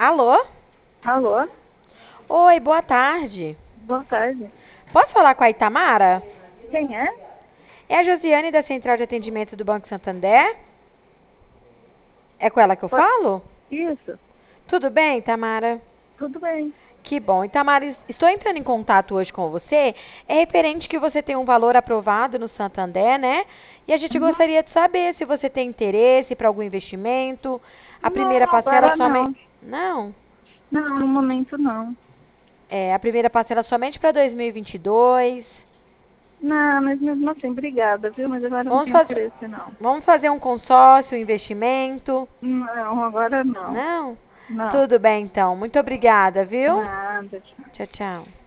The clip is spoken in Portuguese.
Alô? Alô? Oi, boa tarde. Boa tarde. Posso falar com a Itamara? Quem é? É a Josiane da Central de Atendimento do Banco Santander? É com ela que eu Oi. falo? Isso, Tudo bem, Itamara? tudo bem. Que bom. Itamara, estou entrando em contato hoje com você. É referente que você tem um valor aprovado no Santander, né? E a gente Uhum. gostaria de saber se você tem interesse para algum investimento. A primeira Não, parcela agora somente... não. Não. Não, no momento não. É, a primeira parcela somente para 2022. Não, mas mesmo assim, obrigada, viu? Mas agora eu não Vamos tenho fazer, interesse, não. vamos fazer um consórcio, um investimento? Não, agora não. Não? Não. Tudo bem, então. Muito obrigada, viu? Nada, tchau. Tchau, tchau.